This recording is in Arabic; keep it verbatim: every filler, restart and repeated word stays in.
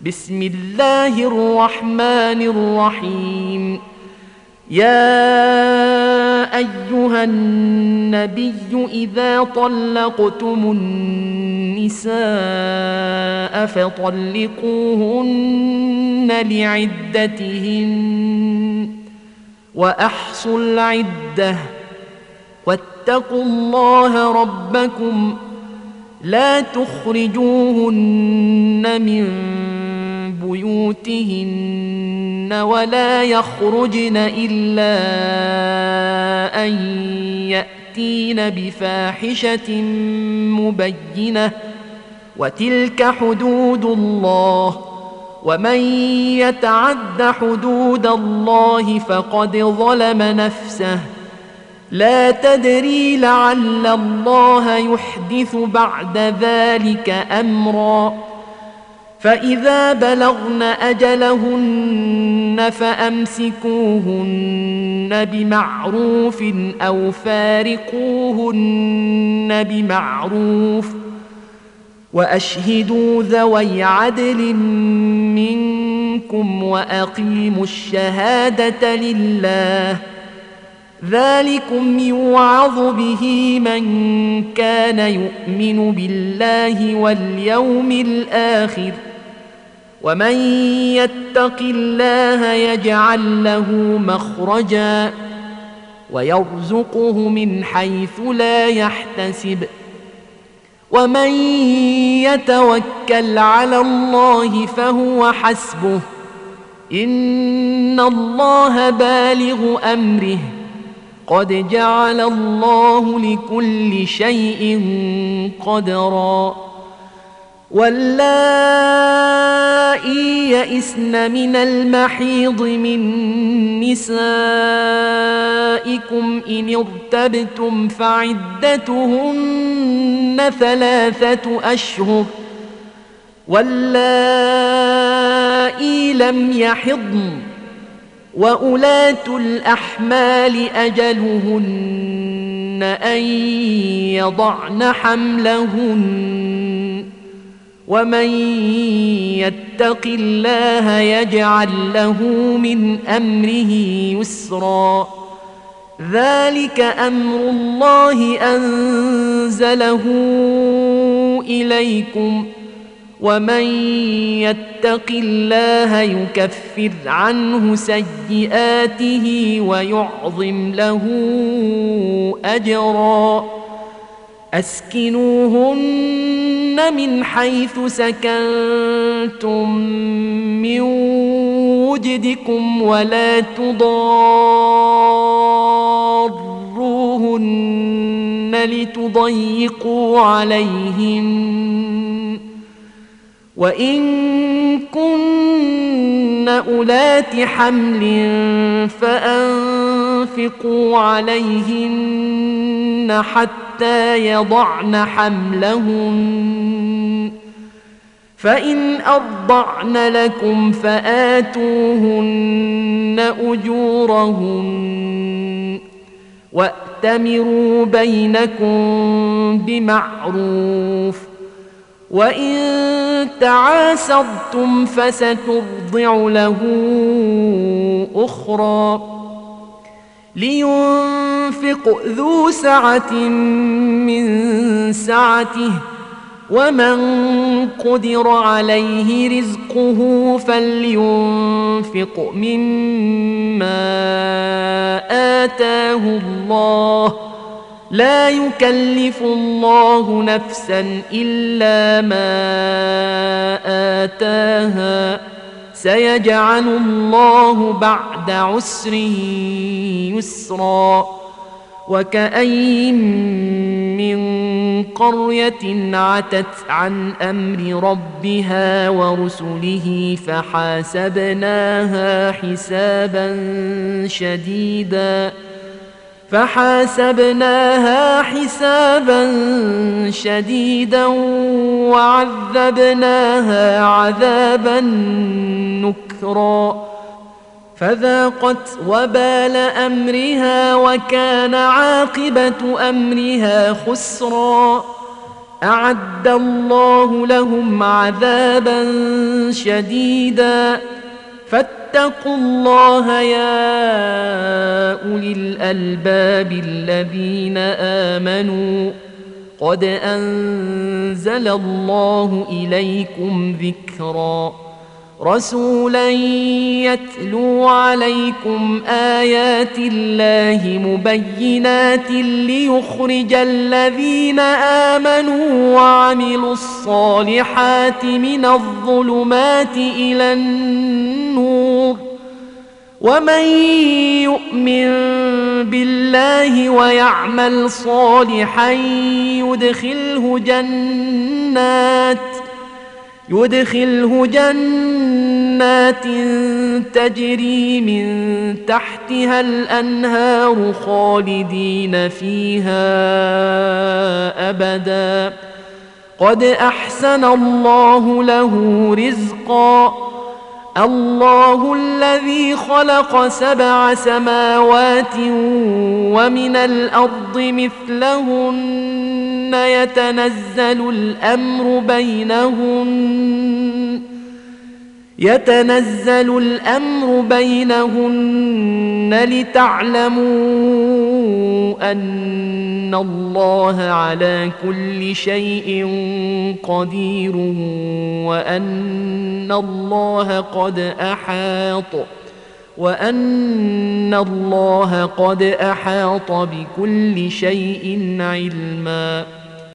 بسم الله الرحمن الرحيم. يا أيها النبي إذا طلقتم النساء فطلقوهن لعدتهن وأحصوا العدة واتقوا الله ربكم لا تخرجوهن من بيوتهن ولا يخرجن إلا أن يأتين بفاحشة مبينة وتلك حدود الله ومن يتعد حدود الله فقد ظلم نفسه لا تدري لعل الله يحدث بعد ذلك أمرا. فإذا بلغن أجلهن فأمسكوهن بمعروف أو فارقوهن بمعروف وأشهدوا ذوي عدل منكم وأقيموا الشهادة لله ذلكم يوعظ به من كان يؤمن بالله واليوم الآخر ومن يتق الله يجعل له مخرجا ويرزقه من حيث لا يحتسب ومن يتوكل على الله فهو حسبه إن الله بالغ أمره قد جعل الله لكل شيء قدرا. واللائي يئسن من المحيض من نسائكم إن ارتبتم فعدتهن ثلاثة أشهر واللائي لم يحضن وأولاة الأحمال أجلهن أن يضعن حملهن ومن يتق الله يجعل له من أمره يسرا ذلك أمر الله أنزله إليكم ومن يتق الله يكفر عنه سيئاته ويعظم له أجرا. أسكنوهن من حيث سكنتم من وجدكم ولا تضاروهن لتضيقوا عليهن وإن كن أولات حمل فأنفقوا عليهن حتى يضعن حملهن فإن أرضعن لكم فآتوهن أجورهن وأتمروا بينكم بمعروف وإن تعاسرتم فسترضع له أخرى لينفق ذو سعة من سعته ومن قدر عليه رزقه فلينفق مما آتاه الله لا يكلف الله نفسا إلا ما آتاها سيجعل الله بعد عسر يسرا. وكأين من قرية عتت عن أمر ربها ورسله فحاسبناها حسابا شديدا فحاسبناها حسابا شديدا وعذبناها عذابا نكرا فذاقت وبال أمرها وكان عاقبة أمرها خسرا. أعد الله لهم عذابا شديدا فاتقوا الله يا أولي الألباب الذين آمنوا قد أنزل الله إليكم ذكرا رسولا يتلو عليكم آيات الله مبينات ليخرج الذين آمنوا وعملوا الصالحات من الظلمات إلى النور ومن يؤمن بالله ويعمل صالحا يدخله جنات يدخله جنات تجري من تحتها الأنهار خالدين فيها أبدا قد أحسن الله له رزقا الله الذي خلق سبع سماوات ومن الأرض مثلهن يتنزل الأمر بينهن يتنزل الأمر بينهن لتعلموا أن الله على كل شيء قدير وأن الله قد أحاط وأن الله قد أحاط بكل شيء علما